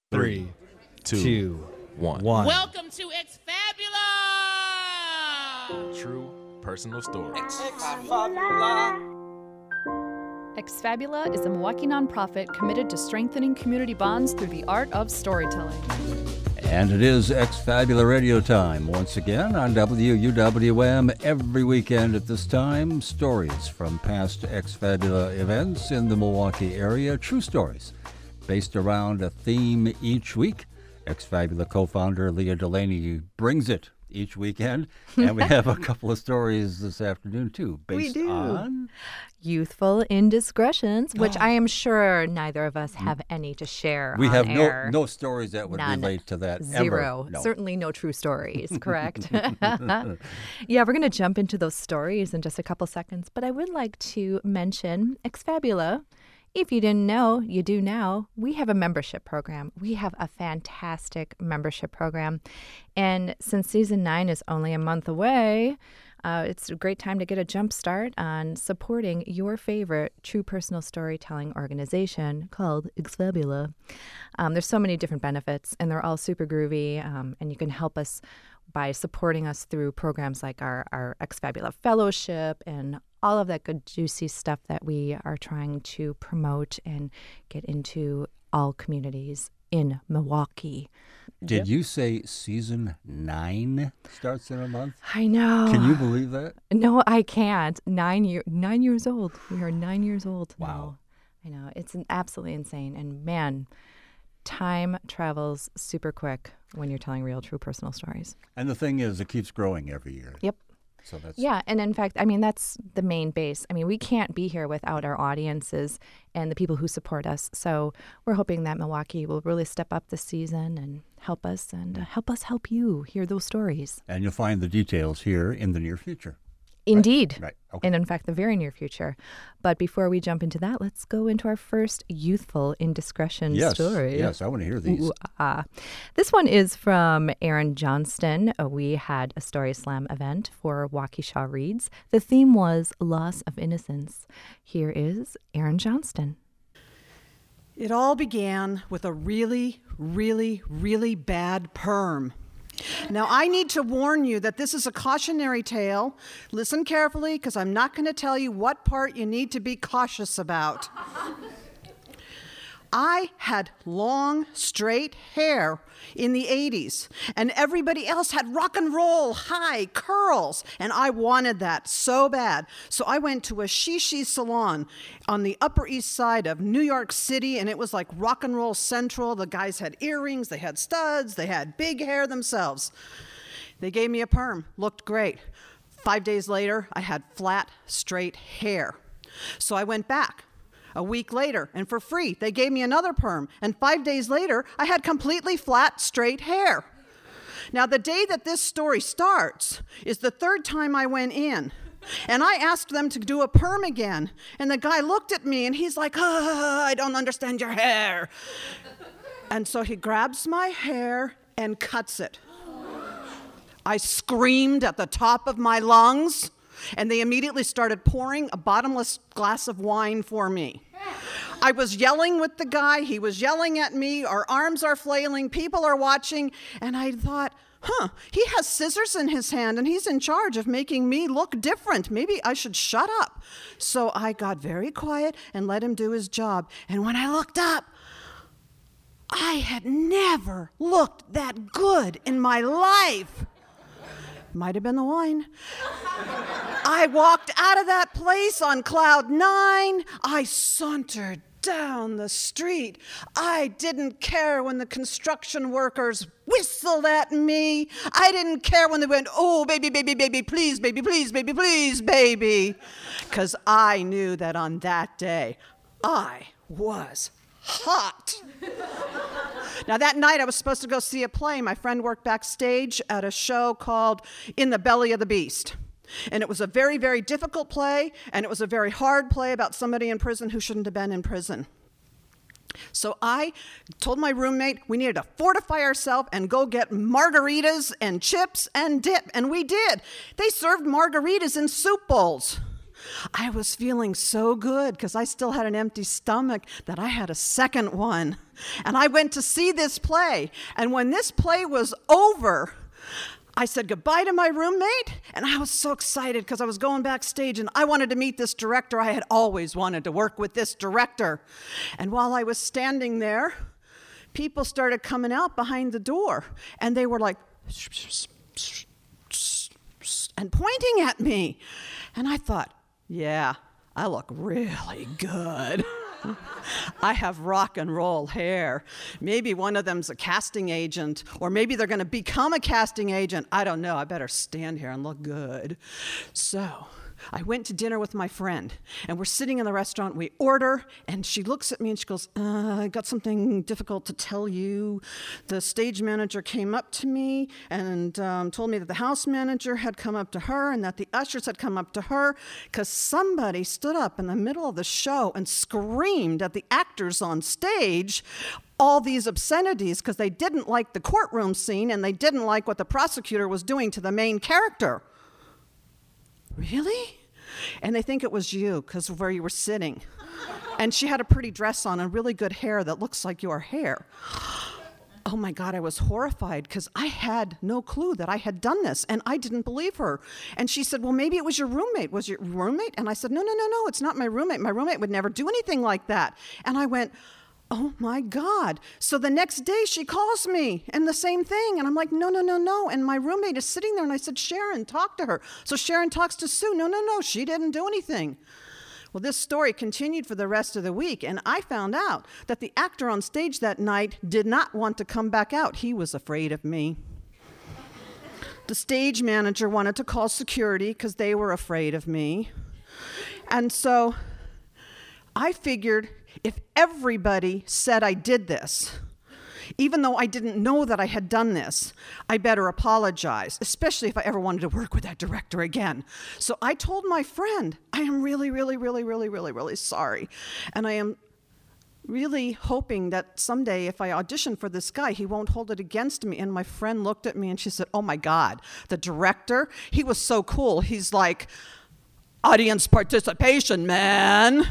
3, 2, 1. Welcome to Exfabula! True personal stories. Exfabula is a Milwaukee nonprofit committed to strengthening community bonds through the art of storytelling. And it is Exfabula Radio time once again on WUWM every weekend at this time. Stories from past Exfabula events in the Milwaukee area, true stories based around a theme each week. Exfabula co-founder Leah Delaney brings it each weekend, and we have a couple of stories this afternoon too, based on youthful indiscretions, which I am sure neither of us have any to share. We on have air. no stories that would relate to that. Zero. Ever. No. Certainly no true stories, correct? Yeah, we're going to jump into those stories in just a couple seconds, but I would like to mention Exfabula. If you didn't know, you do now. We have a membership program. We have a fantastic membership program. And since season 9 is only a month away, it's a great time to get a jump start on supporting your favorite true personal storytelling organization called Exfabula. There's so many different benefits, and they're all super groovy, and you can help us by supporting us through programs like our Exfabula Fellowship and all of that good, juicy stuff that we are trying to promote and get into all communities in Milwaukee. Did you say season 9 starts in a month? I know. Can you believe that? No, I can't. 9 years old. We are 9 years old. Wow. Now. I know. It's absolutely insane. And man, time travels super quick when you're telling real, true personal stories. And the thing is, it keeps growing every year. Yep. So that's... Yeah, and in fact, I mean, that's the main base. I mean, we can't be here without our audiences and the people who support us. So we're hoping that Milwaukee will really step up this season and help us help you hear those stories. And you'll find the details here in the near future. Indeed. Right. Okay. And in fact, the very near future. But before we jump into that, let's go into our first youthful indiscretion story. Yes, I want to hear these. This one is from Aaron Johnston. We had a Story Slam event for Waukesha Reads. The theme was loss of innocence. Here is Aaron Johnston. It all began with a really, really, really bad perm. Now, I need to warn you that this is a cautionary tale. Listen carefully, because I'm not going to tell you what part you need to be cautious about. I had long, straight hair in the 80s, and everybody else had rock and roll, high curls, and I wanted that so bad. So I went to a shishi salon on the Upper East Side of New York City, and it was like rock and roll central. The guys had earrings, they had studs, they had big hair themselves. They gave me a perm, looked great. 5 days later, I had flat, straight hair. So I went back. A week later, and for free, they gave me another perm. And 5 days later, I had completely flat, straight hair. Now, the day that this story starts is the third time I went in. And I asked them to do a perm again. And the guy looked at me, and he's like, I don't understand your hair. And so he grabs my hair and cuts it. I screamed at the top of my lungs. And they immediately started pouring a bottomless glass of wine for me. I was yelling with the guy. He was yelling at me. Our arms are flailing. People are watching. And I thought, he has scissors in his hand, and he's in charge of making me look different. Maybe I should shut up. So I got very quiet and let him do his job. And when I looked up, I had never looked that good in my life. Might have been the wine. I walked out of that place on cloud 9. I sauntered down the street. I didn't care when the construction workers whistled at me. I didn't care when they went, oh, baby, baby, baby, please, baby, please, baby, please, baby. Because I knew that on that day, I was hot. Now, that night, I was supposed to go see a play. My friend worked backstage at a show called In the Belly of the Beast. And it was a very, very difficult play, and it was a very hard play about somebody in prison who shouldn't have been in prison. So I told my roommate we needed to fortify ourselves and go get margaritas and chips and dip, and we did. They served margaritas in soup bowls. I was feeling so good because I still had an empty stomach that I had a second one. And I went to see this play. And when this play was over, I said goodbye to my roommate, and I was so excited because I was going backstage and I wanted to meet this director. I had always wanted to work with this director. And while I was standing there, people started coming out behind the door, and they were like, and pointing at me. And I thought, yeah, I look really good. I have rock and roll hair. Maybe one of them's a casting agent, or maybe they're going to become a casting agent. I don't know. I better stand here and look good. So I went to dinner with my friend, and we're sitting in the restaurant. We order, and she looks at me and she goes, I got something difficult to tell you. The stage manager came up to me and told me that the house manager had come up to her and that the ushers had come up to her because somebody stood up in the middle of the show and screamed at the actors on stage all these obscenities because they didn't like the courtroom scene and they didn't like what the prosecutor was doing to the main character. Really? And they think it was you because of where you were sitting. And she had a pretty dress on and really good hair that looks like your hair. Oh my God, I was horrified because I had no clue that I had done this and I didn't believe her. And she said, well, maybe it was your roommate. Was your roommate? And I said, no, it's not my roommate. My roommate would never do anything like that. And I went, oh my God. So the next day she calls me and the same thing. And I'm like, no. And my roommate is sitting there and I said, Sharon, talk to her. So Sharon talks to Sue. No, she didn't do anything. Well, this story continued for the rest of the week. And I found out that the actor on stage that night did not want to come back out. He was afraid of me. The stage manager wanted to call security because they were afraid of me. And so I figured if everybody said I did this, even though I didn't know that I had done this, I better apologize, especially if I ever wanted to work with that director again. So I told my friend, I am really sorry. And I am really hoping that someday if I audition for this guy, he won't hold it against me. And my friend looked at me and she said, oh my God, the director, he was so cool. He's like, audience participation, man.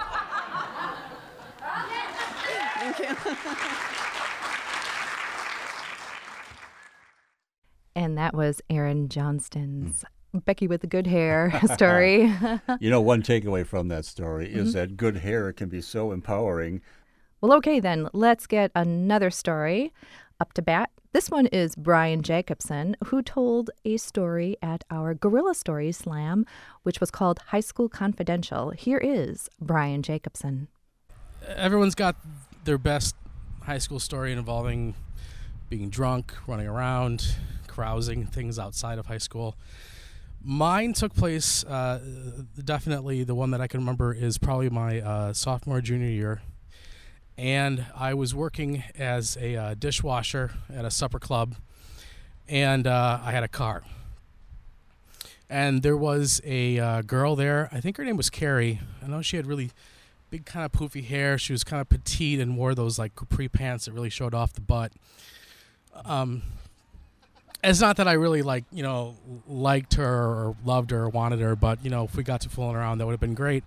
And that was Aaron Johnston's Becky with the Good Hair story. You know, one takeaway from that story is that good hair can be so empowering. Well, okay, then let's get another story up to bat. This one is Brian Jacobson, who told a story at our Gorilla Story Slam, which was called High School Confidential. Here is Brian Jacobson. Everyone's got their best high school story involving being drunk, running around, carousing, things outside of high school. Mine took place, definitely the one that I can remember is probably my sophomore, junior year. And I was working as a dishwasher at a supper club, and I had a car. And there was a girl there, I think her name was Carrie. I know she had really big kind of poofy hair. She was kind of petite and wore those like capri pants that really showed off the butt. It's not that I really liked her or loved her or wanted her, but if we got to fooling around, that would have been great.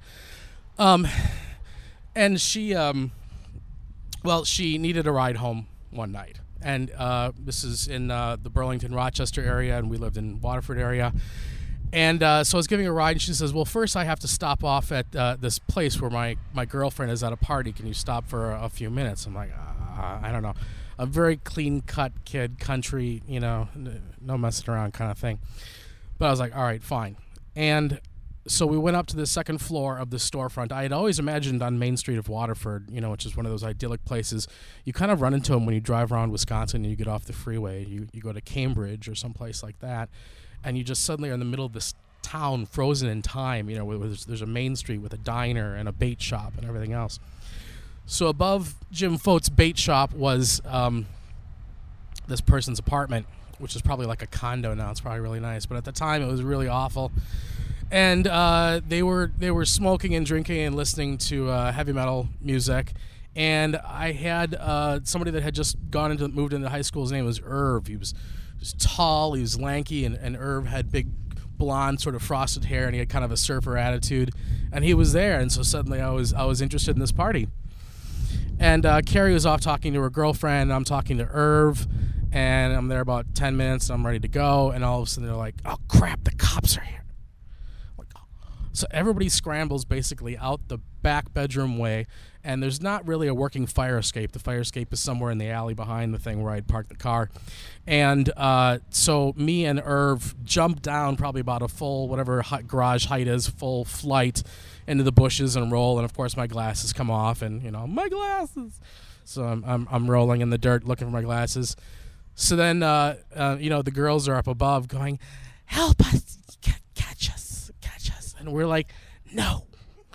And she, she needed a ride home one night, and this is in the Burlington, Rochester area, and we lived in Waterford area. And so I was giving her a ride, and she says, well, first I have to stop off at this place where my girlfriend is at a party. Can you stop for a few minutes? I'm like, I don't know. A very clean-cut kid, country, no messing around kind of thing. But I was like, all right, fine. And so we went up to the second floor of the storefront. I had always imagined on Main Street of Waterford, which is one of those idyllic places, you kind of run into them when you drive around Wisconsin and you get off the freeway. You go to Cambridge or someplace like that, and you just suddenly are in the middle of this town frozen in time, where there's a Main Street with a diner and a bait shop and everything else. So above Jim Fote's bait shop was this person's apartment, which is probably like a condo now. It's probably really nice, but at the time it was really awful. And they were smoking and drinking and listening to heavy metal music. And I had somebody that had just moved into high school. His name was Irv. He was tall, he was lanky, and Irv had big blonde, sort of frosted hair, and he had kind of a surfer attitude, and he was there, and so suddenly I was interested in this party. And Carrie was off talking to her girlfriend, and I'm talking to Irv, and I'm there about 10 minutes, and I'm ready to go, and all of a sudden they're like, oh crap, the cops are here. So everybody scrambles basically out the back bedroom way, and there's not really a working fire escape. The fire escape is somewhere in the alley behind the thing where I'd parked the car. And so me and Irv jumped down probably about a full, whatever garage height is, full flight into the bushes and roll. And, of course, my glasses come off, and, my glasses. So I'm rolling in the dirt looking for my glasses. So then, the girls are up above going, help us, catch us. And we're like, no.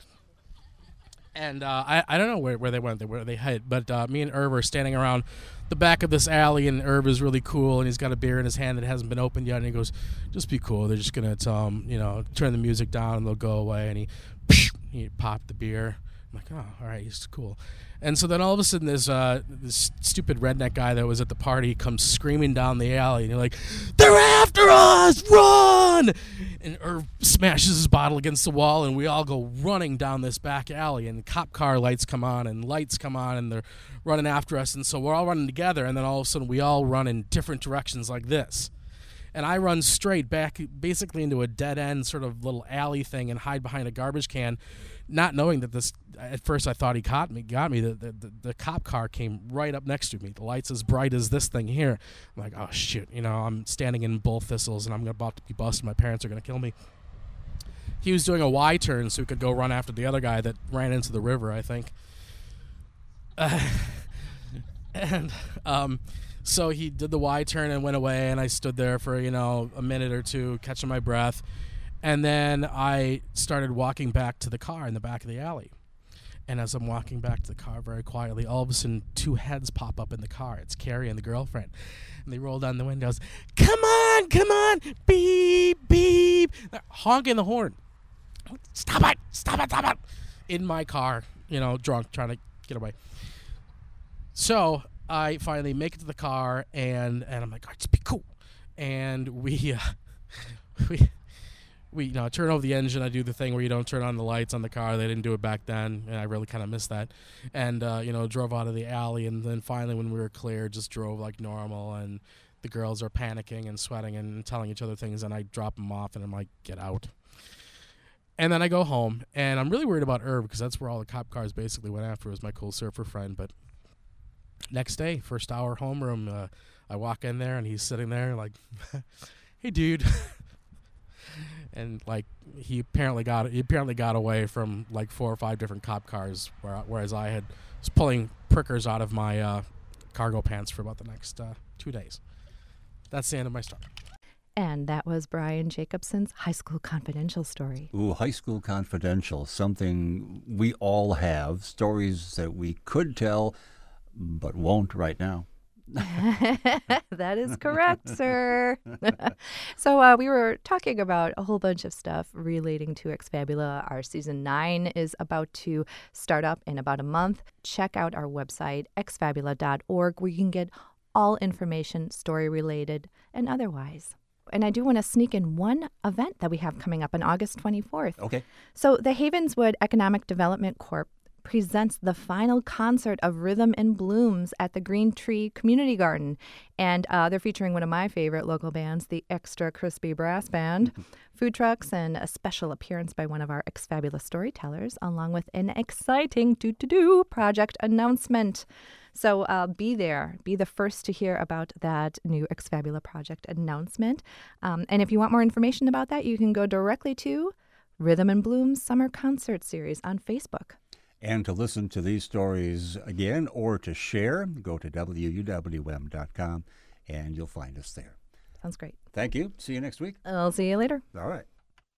And I don't know where they went, where they hid, but me and Irv are standing around the back of this alley, and Irv is really cool, and he's got a beer in his hand that hasn't been opened yet, and he goes, just be cool. They're just going to turn the music down, and they'll go away, and he popped the beer. I'm like, oh, all right, he's cool. And so then all of a sudden this stupid redneck guy that was at the party comes screaming down the alley, and you're like, they're after us, run! And Irv smashes his bottle against the wall, and we all go running down this back alley, and cop car lights come on, and lights come on, and they're running after us, and so we're all running together, and then all of a sudden we all run in different directions like this. And I run straight back basically into a dead-end sort of little alley thing and hide behind a garbage can, not knowing that this, at first I thought he got me. The cop car came right up next to me. The light's as bright as this thing here. I'm like, oh, shit. I'm standing in bull thistles, and I'm about to be busted. My parents are going to kill me. He was doing a Y-turn so he could go run after the other guy that ran into the river, I think. So he did the Y-turn and went away, and I stood there for, a minute or two, catching my breath. And then I started walking back to the car in the back of the alley. And as I'm walking back to the car very quietly, all of a sudden, two heads pop up in the car. It's Carrie and the girlfriend. And they roll down the windows. Come on, beep, beep. They're honking the horn. Stop it. In my car, drunk, trying to get away. So I finally make it to the car, and I'm like, all right, just be cool. And we turn over the engine. I do the thing where you don't turn on the lights on the car. They didn't do it back then, and I really kind of missed that. And, drove out of the alley, and then finally when we were clear, just drove like normal, and the girls are panicking and sweating and telling each other things, and I drop them off, and I'm like, get out. And then I go home, and I'm really worried about Irv, because that's where all the cop cars basically went after, was my cool surfer friend. But next day, first hour homeroom, I walk in there, and he's sitting there like, hey, dude. And like he apparently got away from like 4 or 5 different cop cars, whereas I was pulling prickers out of my cargo pants for about the next 2 days. That's the end of my story. And that was Brian Jacobson's High School Confidential story. Ooh, High School Confidential, something we all have, stories that we could tell but won't right now. That is correct, sir. So we were talking about a whole bunch of stuff relating to Exfabula. Our season 9 is about to start up in about a month. Check out our website, exfabula.org, where you can get all information, story related and otherwise. And I do want to sneak in one event that we have coming up on August 24th. Okay. So the Havenswood Economic Development Corp presents the final concert of Rhythm and Blooms at the Green Tree Community Garden. And they're featuring one of my favorite local bands, the Extra Crispy Brass Band, food trucks, and a special appearance by one of our Exfabulous storytellers, along with an exciting project announcement. So be there. Be the first to hear about that new Exfabula project announcement. And if you want more information about that, you can go directly to Rhythm and Bloom's Summer Concert Series on Facebook. And to listen to these stories again or to share, go to WUWM.com and you'll find us there. Sounds great. Thank you. See you next week. I'll see you later. All right.